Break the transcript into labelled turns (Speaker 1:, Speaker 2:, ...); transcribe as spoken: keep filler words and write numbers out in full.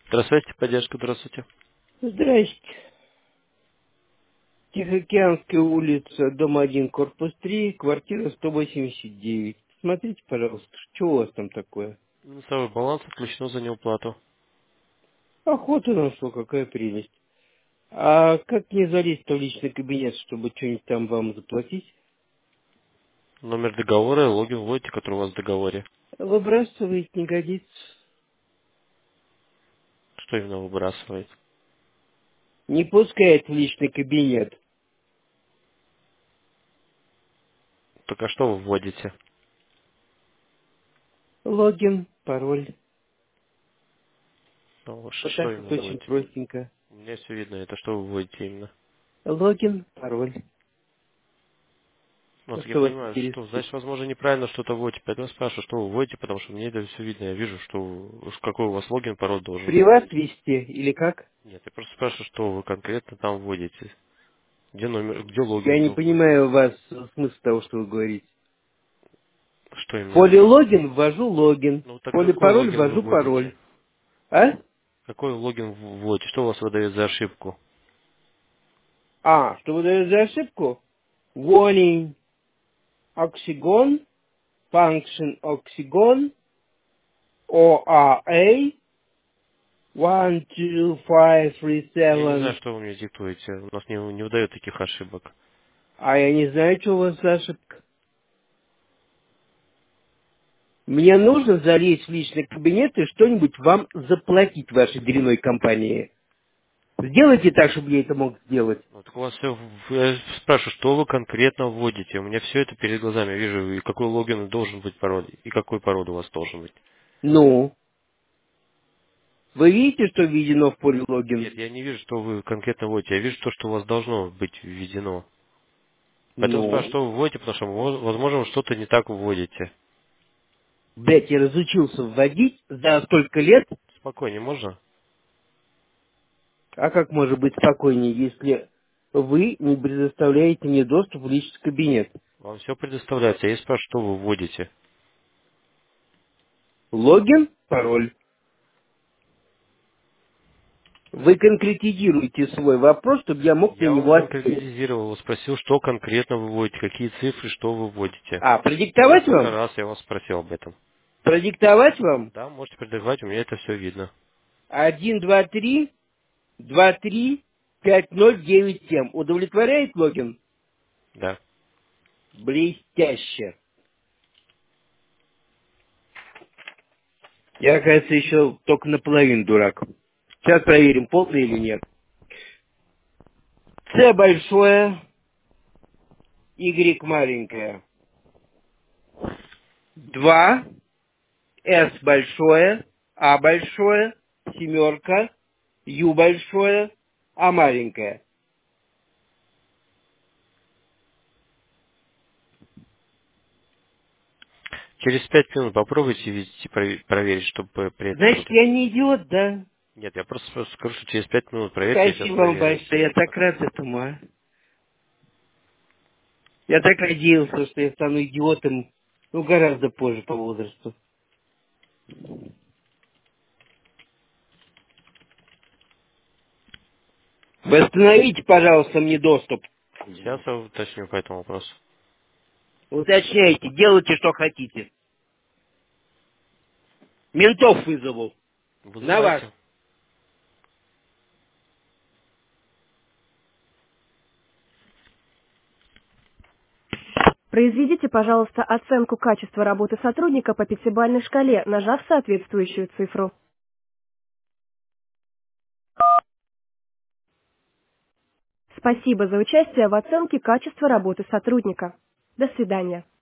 Speaker 1: Здравствуйте, поддержка, здравствуйте.
Speaker 2: Здрасте. Тихоокеанская улица, дом один, корпус три, квартира сто восемьдесят девять. Смотрите, пожалуйста, что у вас там такое?
Speaker 1: Минусовой баланс отключено за неуплату.
Speaker 2: Охота на что, какая прелесть. А как мне залезть в личный кабинет, чтобы что-нибудь там вам заплатить?
Speaker 1: Номер договора и логин вводите, который у вас в договоре.
Speaker 2: Выбрасывать не годится.
Speaker 1: Что именно выбрасывает?
Speaker 2: Не пускает в личный кабинет.
Speaker 1: Так а что вы вводите?
Speaker 2: Логин, пароль.
Speaker 1: Ну, ш-
Speaker 2: Вот
Speaker 1: что
Speaker 2: так вот
Speaker 1: именно
Speaker 2: очень
Speaker 1: вводите?
Speaker 2: простенько.
Speaker 1: У меня все видно, это что вы вводите именно?
Speaker 2: Логин, пароль.
Speaker 1: Ну,
Speaker 2: А
Speaker 1: так я
Speaker 2: что вас
Speaker 1: понимаю, что,
Speaker 2: интересует?
Speaker 1: значит, возможно, неправильно что-то вводите. Поэтому спрашиваю, что вы вводите, потому что мне это все видно. Я вижу, что вы- какой у вас логин, пароль должен быть.
Speaker 2: Приват вести или как?
Speaker 1: Нет, я просто спрашиваю, что вы конкретно там вводите. Где номер, где
Speaker 2: Я
Speaker 1: логин
Speaker 2: не
Speaker 1: вы вводите?
Speaker 2: понимаю вас смысл того, что вы говорите.
Speaker 1: Что
Speaker 2: В
Speaker 1: именно?
Speaker 2: поле логин ввожу логин.
Speaker 1: Ну,
Speaker 2: В
Speaker 1: так
Speaker 2: поле
Speaker 1: какой
Speaker 2: пароль
Speaker 1: логин вы
Speaker 2: ввожу
Speaker 1: вводите?
Speaker 2: пароль. А?
Speaker 1: Какой логин вводите? Что у вас выдает за ошибку?
Speaker 2: А, что вы даете за ошибку? Warning. Oxygon. Function Oxygon. о а эй. one two five three
Speaker 1: Я не знаю,
Speaker 2: seven.
Speaker 1: что вы мне диктуете. У нас не, не выдает таких ошибок.
Speaker 2: А я не знаю, что у вас за ошибка. Мне нужно залезть в личный кабинет и что-нибудь вам заплатить вашей дрянной компании. Сделайте так, чтобы я это мог сделать.
Speaker 1: Вот так у вас все, я спрашиваю, что вы конкретно вводите? У меня все это перед глазами. Я вижу, и какой логин должен быть пароль, и какой пароль у вас должен быть.
Speaker 2: Ну, вы видите, что введено в поле логин?
Speaker 1: Нет, я не вижу, что вы конкретно вводите. Я вижу то, что у вас должно быть введено. Поэтому спрашиваю,
Speaker 2: Ну,
Speaker 1: что вы вводите, потому что, воз- возможно, вы что-то не так вводите.
Speaker 2: блядь, я разучился вводить за столько лет,
Speaker 1: Спокойнее можно?
Speaker 2: а как может быть спокойнее, если вы не предоставляете мне доступ в личный кабинет?
Speaker 1: Вам все предоставляется. Я спрашиваю, что вы вводите.
Speaker 2: Логин, пароль. Вы конкретизируете свой вопрос, чтобы я мог на
Speaker 1: Я вам
Speaker 2: него ответить.
Speaker 1: конкретизировал, спросил, что конкретно вы вводите, какие цифры, что вы вводите.
Speaker 2: А, продиктовать
Speaker 1: Несколько
Speaker 2: вам?
Speaker 1: раз я вас спросил об этом.
Speaker 2: Продиктовать вам?
Speaker 1: Да, можете предлагать, у меня это все видно.
Speaker 2: Один, два, три, два, три, пять, ноль, девять, семь. Удовлетворяет логин?
Speaker 1: Да.
Speaker 2: Блестяще. Я, кажется, еще только наполовину дурак. Сейчас проверим, полный или нет. С большое, Y маленькое. Два, С большое, А большое, семерка, Ю большое, А маленькое.
Speaker 1: Через пять минут попробуйте ввести, прове- проверить, чтобы при этом
Speaker 2: Значит,
Speaker 1: что-то...
Speaker 2: я не идиот, да?
Speaker 1: Нет, я просто просто скажу, что через пять минут проверьте, я сейчас
Speaker 2: Спасибо вам
Speaker 1: проверю.
Speaker 2: большое, я так рад этому, а. Я так надеялся, что я стану идиотом, ну, гораздо позже по возрасту. Восстановите, пожалуйста, мне доступ.
Speaker 1: Сейчас я уточню по этому вопросу.
Speaker 2: Уточняйте, делайте, что хотите. Ментов вызову. На вас.
Speaker 1: Вызывайте.
Speaker 3: Произведите, пожалуйста, оценку качества работы сотрудника по пятибалльной шкале, нажав соответствующую цифру. Спасибо за участие в оценке качества работы сотрудника. До свидания.